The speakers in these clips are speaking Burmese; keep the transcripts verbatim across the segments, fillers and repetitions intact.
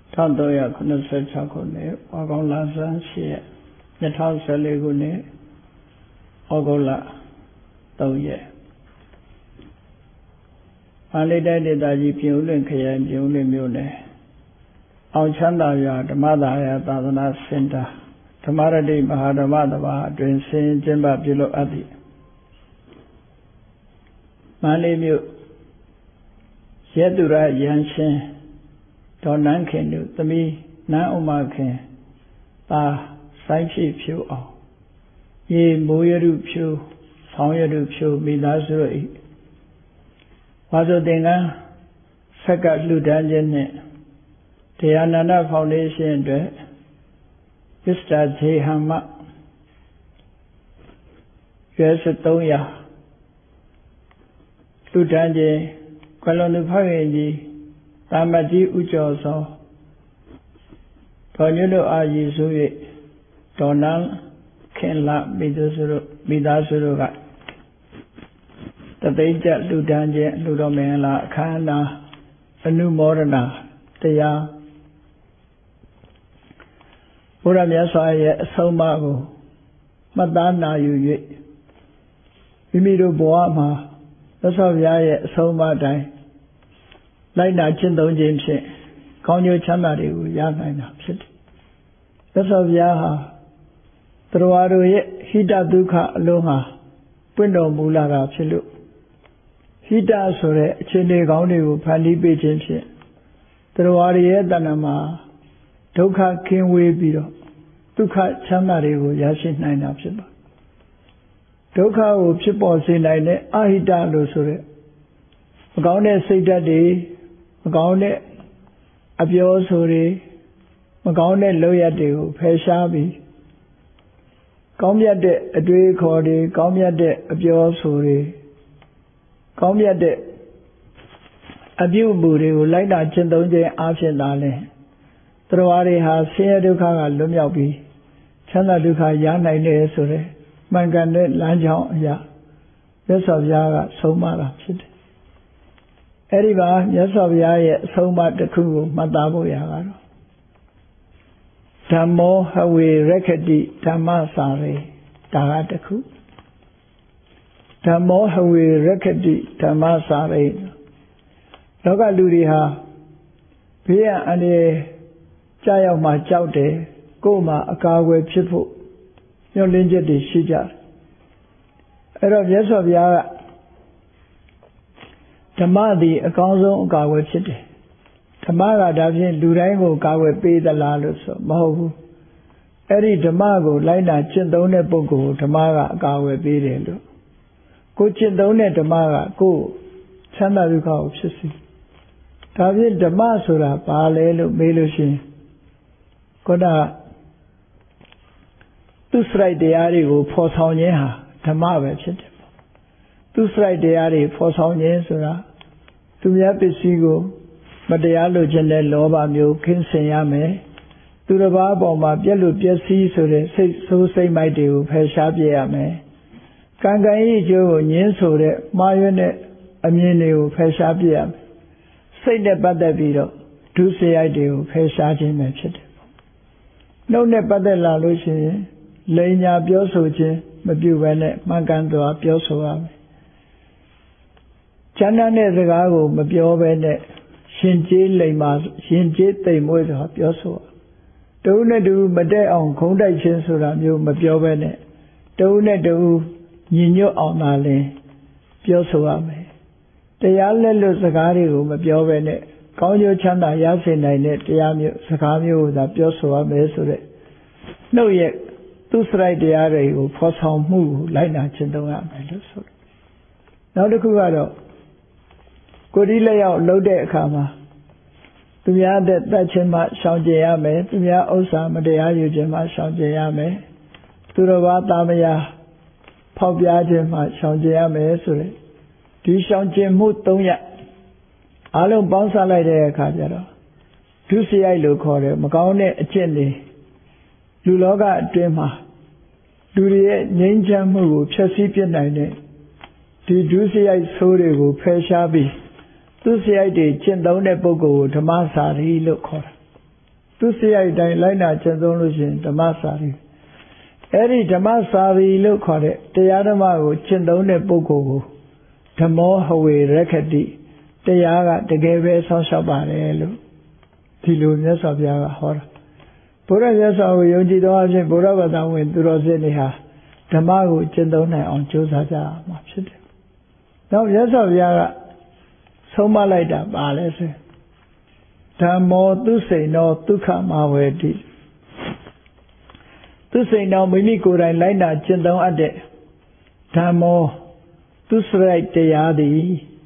Thought though ya couldn't say Chakone, Ogola San, she, the house a legune, Ogola, though ye. Only that did I give you link here and you mune. Our Chanda ya, the mother ya, Tadana Center, Tamara de Mahadamadava, doing Saint Jimba below Adi. My name you Yadura Yanshin. Don't nankin you, the me, na umakin, ah, sanctuary pew, oh. Ye moyeru pew, sounderu pew, me lazuri. Wazo dinga, Sakat Ludanjane, the Anana Foundation, Mister J. Hama, yes, a toya, Ludanje, Kalonu Parangi. Tamaji Ujoso Tonuno Aji Sui Donal Kenla Midasuruga The Beja Ludanje Ludomela Kana Anu Morana Tia Uramyasaya Somago Madana Yu Imiru Boama The Soviet Soma Dai Like that, Chinto James, Conyo Chamari, Yana, Pit. That's of Yaha. Truaru Hida Duka Loha, Window Mulara Chilu. Hida Sore, Chile Gauni, Pandi Bejames. Truari Danama, Doka King Webiro, Duka Chamari, Yashin Nine Absiba. Doka Chipo Sinai, Ahida Losure. Gaune say that day. Magaune Abio Suri Magaune Loyade, Peshabi Gomia de Adri Cordi, Gomia de Abio Suri Gomia de Abu Buri, who like that Chendonje Afshendale Truari has Sia Duka Lumyabi Chana Duka Yana Sure Mangane Lanjao Ya Yes of Yaga Somara Pit. Eriva, yes of Yaya, so much the Kugu, Madabo Yagaro. Tamo, Hawi, Rekadi, Tamasari, Tagataku. Tamo, Hawi, Rekadi, Tamasari. Loga Ludiha, Pia and a Jaya Ma Joute, Goma, Akawe Chipu, your Linja de Shija. Erov, yes of Yaga. Tamadi, a council of Gawa City. Tamara doesn't do Rango Gawa pay the Lalus, Mahu. Eri Tamago, Lina Chindone Bogo, Tamara Gawa Bidendo. Go Chindone Tamara, go. Chanda Ruka, Sissy. Tavin Damasura, Palelo, Melushi. Koda Tusrai de Arigo, Posonia, Tamara City. Tusrai de Ari, Posonia Sura. Tumyapisigo, Matayalo Jene Loba Mu, King Sayame, Turaba Boma, Yellow Jessie, so say my deal, Peshabiame. Kangai Jo, Yensore, Mayone, Aminu, Peshabiam. Say the Badavido, do say I do, Peshaji mentioned. No Nebadella Lucy, Lena Biosoje, Mabuene, Magando, Biosoame. Chana ne Zagago, Mabiovene, Shinji Lema, Shinji, they moid up your so. Don't do Made on Konda Chensura, you Mabiovene. Don't do Nino on Ale, Piosoame. They are little Zagari, Mabiovene, Conyo Chana Yasin, I net, Yamu, Sakamio, the Piosoame Sure. No yet, two strike the array who force home move, like that Chendonga. Now the Kuvado. Kodile out loaded kama. Tumia that Tachima Shanjayame, Tumia Osa Madea Ujima Shanjayame, Turavata Maya, Pobiajima Shanjayame Sure. Do Shanjim Mutoya Alum Bonsa like the Kajaro. Do see I look for it, Magone Chenny Luloga Dema. Do the Ninja Mu, Chasipian Nine. Do see I saw it, Peshabi. Tu say I did, Chendone Bogo, Tamasari look. သူစရိုက်တိုင်းလိုက်နာကျင့်သုံးလို့ရှိရင်ဓမ္မစာရီအဲ့ဒီဓမ္မစာရီလို့ခေါ်တဲ့တရားဓမ္မကိုကျင့်သုံးတဲ့ပုဂ္ဂိုလ်ကိုဓမ္မောဟဝေရခတိတရားကတကယ်ပဲဆောင်းလျှောက်ပါတယ်လို့ဒီလိုမြတ်စွာဘုရားကဟောတာဘုရားမြတ်စွာကိုယုံကြည်သောအဖြစ်ဘုရားဘာသာဝင်သူတော်စင်တွေဟာဓမ္မကိုကျင့်သုံးနိုင်အောင်ကြိုးစားကြမှာဖြစ်တယ်။နောက်မြတ်စွာဘုရားကဆုံးမလိုက်တာပါလဲဆိုဓမ္မောသူစိန်သောဒုက္ခမဝေတိသူစိန်သောမိမိကိုယ်တိုင်လိုက်နာကျင့်သုံးအပ်တဲ့ဓမ္မောသူစရိုက်တရားသည်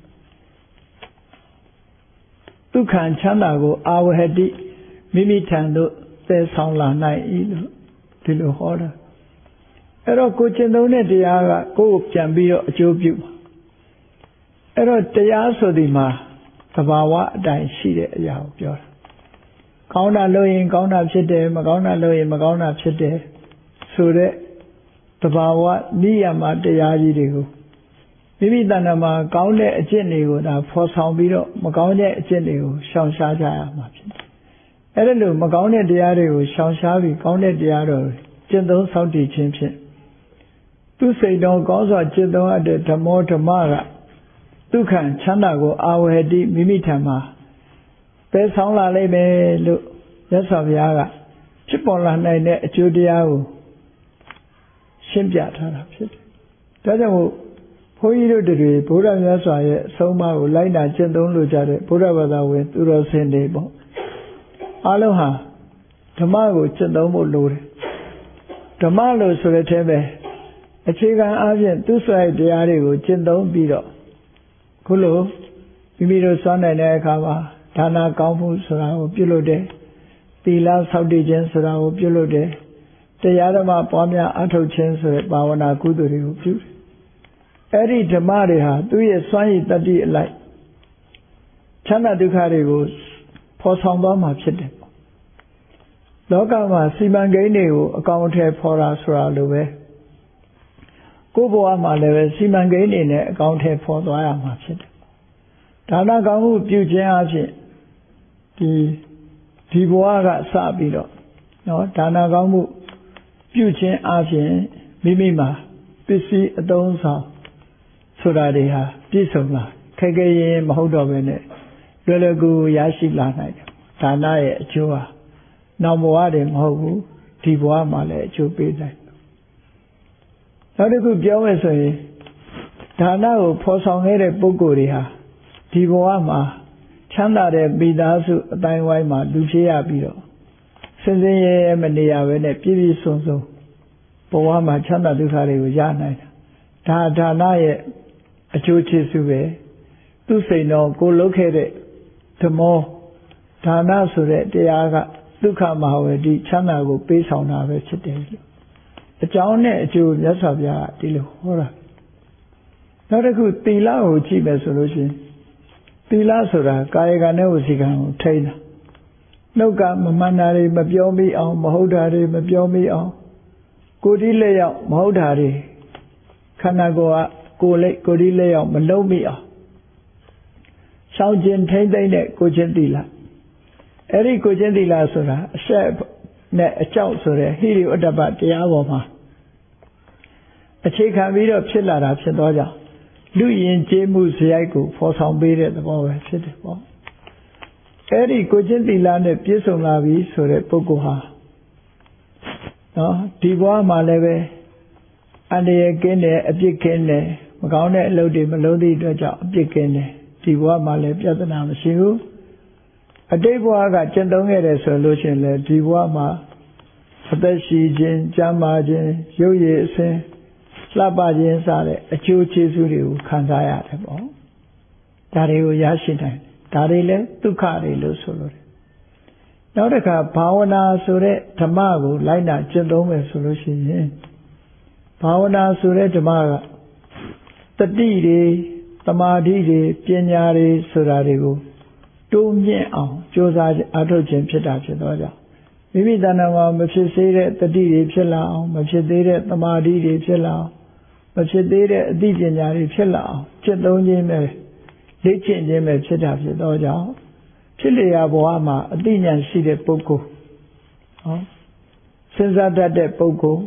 ဒုက္ခချမ်းသာကိုအာဝဟတိမိမိထံသို့သယ်ဆောင်လာနိုင်၏လို့ဒီလိုဟောတာအဲ့တော့ကိုကျင့်သုံးတဲ့တရားကကိုယ်ကိုပြန်ပြီးတော့အကျိုးပြုမှာအဲ့တော့တရားဆိုဒီမှာသဘာဝအတိုင်းရှိတဲ့အရာကိုပြောတာကောင်းတာလုပ်ရင်ကောင်းတာဖြစ်တယ်မကောင်းတာလုပ်ရင်မကောင်းတာဖြစ်တယ်ဆိုတဲ့သဘာဝနိယမတရားကြီးတွေကိုမိမိတဏ္ဍာမှာကောင်းတဲ့အကျင့်တွေကိုဒါဖော်ဆောင်ပြီးတော့မကောင်းတဲ့အကျင့်တွေကိုရှောင်ရှားကြရမှာဖြစ်တယ်အဲ့ဒါလို့မကောင်းတဲ့တရားတွေကိုရှောင်ရှားပြီးကောင်းတဲ့တရားတော်ကျင့်သုံးဆောက်တည်ခြင်းဖြင့်သူစိတ်တော်ကောင်းစွာကျင့်သုံးအပ်တဲ့ဓမ္မောဓမ္မကဒုက္ခချမ်းသာကိုအာဝဟတိမိမိထံမှာပယ်ဆောင်လာလိမ့်မယ်လို့မြတ်စွာဘုရားကဖြစ်ပေါ်လာနိုင်တဲ့အကျိုးတရားကိုရှင်းပြထားတာဖြစ်တယ်။ဒါကြောင့်မို့ဘုန်းကြီးတို့တွေဘုရားမြတ်စွာရဲ့အဆုံးအမကိုလိုက်နာကျင့်သုံးလို့ကြတဲ့ဘုရားဘာသာဝင်သူတော်စင်တွေပေါ့။အားလုံးဟာဓမ္မကိုကျင့်သုံးဖို့လိုတယ်။ဓမ္မလို့ဆိုတဲ့အဲပဲအခြေခံအားဖြင့်သူစရိုက်တရားတွေကိုကျင့်သုံးပြီးတော့ခုလိုမိမိတို့စွမ်းနိုင်တဲ့အခါမှာဒါနကောင်းမှုဆိုတာကိုပြုလုပ်တယ်သီလဆောက်တည်ခြင်းဆိုတာကိုပြုလုပ်တယ်တရားဓမ္မပွားများအထောက်ခြင်းဆိုတဲ့ဘာဝနာကုသိုလ်တွေကိုပြုတယ်အဲ့ဒီဓမ္မတွေဟာသူ့ရဲ့စွမ်းရည်တတ္တိအလိုက်ချမ်းသာဒုက္ခတွေကိုဖော်ဆောင်သွားမှာဖြစ်တယ်လောကမှာစီမံကိန်းတွေကိုအကောင်အထည်ဖော်တာဆိုတာလိုပဲကိုယ်ဘဝမှာလည်းပဲစီမံကိန်းတွေနဲ့အကောင်အထည်ဖော်သွားရမှာဖြစ်တယ်ဒါနကောင်းမှုပြုခြင်းအဖြစ်ဒီဒီဘဝကစပြီးတော့နော်ဒါနကောင်းမှုပြုခြင်းအဖြစ်မိမိမှာပစ္စည်းအသုံးဆောင်ဆိုတာတွေဟာပြည့်စုံလာခဲခဲရင်မဟုတ်တော့ဘဲနဲ့လွယ်လွယ်ကူရရှိလာနိုင်တယ်ဒါနရဲ့အကျိုးဟာနောက်ဘဝတွေမဟုတ်ဘူးဒီဘဝမှာလည်းအကျိုးပေးနိုင်နောက်တစ်ခုပြောမယ်ဆိုရင်ဒါနကိုဖော်ဆောင်ခဲ့တဲ့ပုဂ္ဂိုလ်တွေဟာဒီဘဝမှာချမ်းသာတဲ့မိသားစုအတိုင်းဝိုင်းမှာလူဖြစ်ရပြီးတော့စင်စင်ရဲရဲမနေရဘဲနဲ့ပြည့်ပြည့်စုံစုံဘဝမှာချမ်းသာဒုက္ခတွေကိုရနိုင်တာဒါဒါနရဲ့အကျိုးကျေးဇူးပဲသူစိန်တော်ကိုလုပ်ခဲ့တဲ့ဓမ္မောဒါနဆိုတဲ့တရားကဒုက္ခမဟာဝတိချမ်းသာကိုပေးဆောင်တာပဲဖြစ်တယ်လို့အကြောင်းနဲ့အကျိုးမြတ်စွာဘုရားကဒီလိုဟောတာနောက်တစ်ခုသီလကိုကြည့်မယ်ဆိုလို့ရှိရင်သီလဆိုတာကာယကံနဲ့ဝစီကံကိုထိန်းတာနှုတ်ကမမှန်တာတွေမပြောမိအောင်မဟုတ်တာတွေမပြောမိအောင်ကိုယ်ဒီလက်ရောက်မဟုတ်တာတွေခန္ဓာကိုယ်ကကိုယ်လက်ကိုယ်ဒီလက်ရောက်မလုံးမိအောင်ရှောင်ကျင်ထိန်းသိမ်းတဲ့ကိုချင်းသီလအဲ့ဒီကိုချင်းသီလဆိုတာအဆက်နဲ့အကြောက်ဆိုတဲ့ဟိရိဥဒ္ဒပတရားပေါ်မှာအခြေခံပြီးတော့ဖြစ်လာတာဖြစ်သောကြောင့်လူယဉ်ကျေးမှုစရိုက်ကိုဖော်ဆောင်ပေးတဲ့သဘောပဲဖြစ်တယ်ပေါ့အဲ့ဒီကိုချင်းသီလနဲ့ပြည့်စုံလာပြီဆိုတဲ့ပုဂ္ဂိုလ်ဟာနော်ဒီဘဝမှာလည်းပဲအန္တရာယ်ကင်းတယ်အပြစ်ကင်းတယ်မကောင်းတဲ့အလုပ်တွေမလုပ်သည့်အတွက်ကြောင့်အပြစ်ကင်းတယ်ဒီဘဝမှာလည်းပြဿနာမရှိဘူးအတိတ်ဘဝကကျင့်သုံးခဲ့တယ်ဆိုလို့ရှိရင်လည်းဒီဘဝမှာအသက်ရှိခြင်းကျန်းမာခြင်းရုပ်ရည်အစဉ်လှပခြင်းစတဲ့အကျိုးကျေးဇူးတွေကိုခံစားရတယ်ပေါ့ဒါတွေကိုရရှိနိုင်တယ်ဒါတွေလည်းဒုက္ခတွေလို့ဆိုလို့တယ်နောက်တစ်ခါဘာဝနာဆိုတဲ့ဓမ္မကိုလိုက်နာကျင့်သုံးမယ်ဆိုလို့ရှိရင်ဘာဝနာဆိုတဲ့ဓမ္မကတတိတွေသမာဓိတွေပညာတွေဆိုတာတွေကိုတိုးမြင့်အောင်ကြိုးစားအားထုတ်ခြင်းဖြစ်တာဖြစ်တော့ကြောင့်မိမိတဏ္ဍာမှာမဖြစ်သေးတဲ့တတိတွေဖြစ်လာအောင်မဖြစ်သေးတဲ့သမာဓိတွေဖြစ်လာအောင်မဖြစ်သေးတဲ့အသိပညာတွေဖြစ်လာအောင်จิตသုံးခြင်းပဲလေ့ကျင့်ခြင်းပဲဖြစ်တာဖြစ်တော့ကြောင့်ဖြစ်လျာဘဝမှာအသိဉာဏ်ရှိတဲ့ပုဂ္ဂိုလ်ဟောစဉ်းစားတတ်တဲ့ပုဂ္ဂိုလ်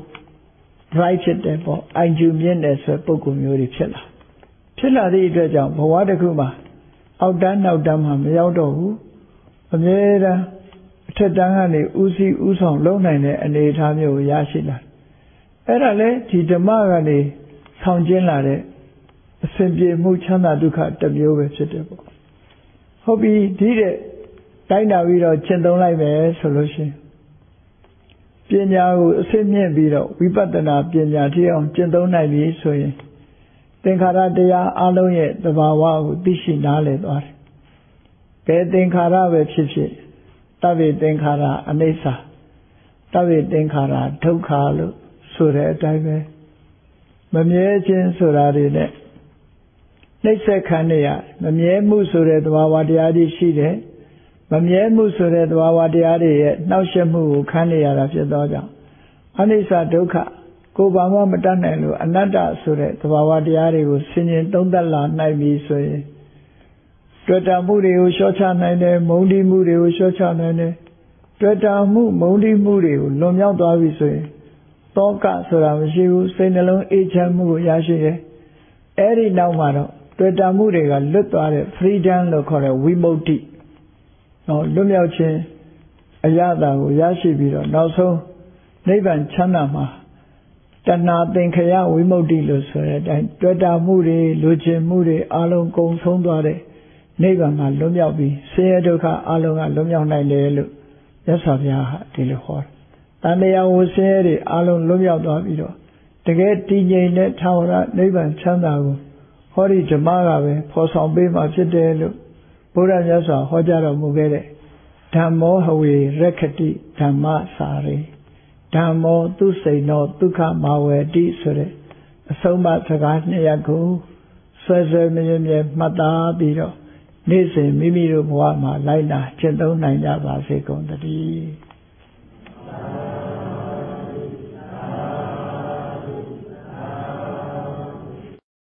right ဖြစ်တယ်ပေါ့အိုင်ကျူမြင့်တယ်ဆိုပုဂ္ဂိုလ်မျိုးတွေဖြစ်လာဖြစ်လာသည့်အတွက်ကြောင့်ဘဝတစ်ခုမှာအောက်တန်းနောက်တန်းမှာမရောက်တော့ဘူးအမြဲတမ်းအထက်တန်းကနေဦးစီးဦးဆောင်လုပ်နိုင်တဲ့အနေအထားမျိုးကိုရရှိလာအဲ့ဒါလဲဒီဓမ္မကနေဆောင်ကျင်းလာတဲ့အစဉ်ပြေမှုချမ်းသာဒုက္ခတစ်မျိုးပဲဖြစ်တယ်ပေါ့ဟုတ်ပြီဒီတဲ့တိုင်းတာပြီးတော့ကျင့်သုံးလိုက်မယ်ဆိုလို့ရှိရင်ပညာကိုအစစ်မြင့်ပြီးတော့ဝိပဿနာပညာထိအောင်ကျင့်သုံးနိုင်ပြီဆိုရင်သင်္ခါရတရားအလုံးရဲ့သဘာဝကိုသိရှိနားလည်သွားတယ်။ဘယ်သင်္ခါရပဲဖြစ်ဖြစ်တဗ္ဗေသင်္ခါရအနိစ္စတဗ္ဗေသင်္ခါရဒုက္ခလို့ဆိုတဲ့အတိုင်းပဲမမြဲခြင်းဆိုတာတွေနဲ့နှိမ့်ဆက်ခံနေရမမြဲမှုဆိုတဲ့သဘာဝတရားတွေရှိတယ်မမြဲမှုဆိုတဲ့သဘာဝတရားတွေရဲ့နှောက်ယှက်မှုကိုခံနေရတာဖြစ်သောကြောင့်အနိစ္စဒုက္ခကိုယ်ဘာမှမတတ်နိုင်လို့အနတ္တဆိုတဲ့သဘာဝတရားတွေကိုဆင်ញင်သုံးသပ်လာနိုင်ပြီဆိုရင်တွေ့တာမှုတွေကိုလျှော့ချနိုင်တယ်မုန်းတီးမှုတွေကိုလျှော့ချနိုင်တယ်တွေ့တာမှုမုန်းတီးမှုတွေကိုလွန်မြောက်သွားပြီဆိုရင်တောကဆိုတာမရှိဘူးစိတ်နှလုံးအေးချမ်းမှုကိုရရှိတယ်အဲ့ဒီနောက်မှာတော့တွေ့တာမှုတွေကလွတ်သွားတဲ့ freedom လို့ခေါ်တဲ့ဝိမု ക്തി နော်လွတ်မြောက်ခြင်းအရသာကိုရရှိပြီးတော့နောက်ဆုံးနိဗ္ဗာန်ချမ်းသာမှာတဏှာသင်္ခယဝိမု ക്തി လို့ဆိုတဲ့အတိုင်းတွေ့တာမှုတွေလူချင်မှုတွေအလုံးကုန်ဆုံးသွားတဲ့နိဗ္ဗာန်မှာလွတ်မြောက်ပြီးဆင်းရဲဒုက္ခအလုံးကလွတ်မြောက်နိုင်တယ်လို့မြတ်စွာဘုရားဟာဒီလိုဟောတယ်။တဏှာဝဆင်းရဲတွေအလုံးလွတ်မြောက်သွားပြီးတော့တကယ်တည်ငြိမ်တဲ့ထာဝရနိဗ္ဗာန်ချမ်းသာကိုဟောဒီဓမ္မကပဲဖော်ဆောင်ပေးမှဖြစ်တယ်လို့ဘုရားမြတ်စွာဟောကြားတော်မူခဲ့တဲ့ဓမ္မောဟဝေရက္ခတိဓမ္မစာရိဓမ္မောသူစိန်သောဒုက္ခမာဝေတိဆိုတဲ့အဆုံးအမစကားနှစ်ရပ်ကိုဆွဲဆွဲမြဲမြဲမှတ်သားပြီးတော့နေ့စဉ်မိမိတို့ဘဝမှာလိုက်နာကျင့်သုံးနိုင်ကြပါစေကုန်သတည်း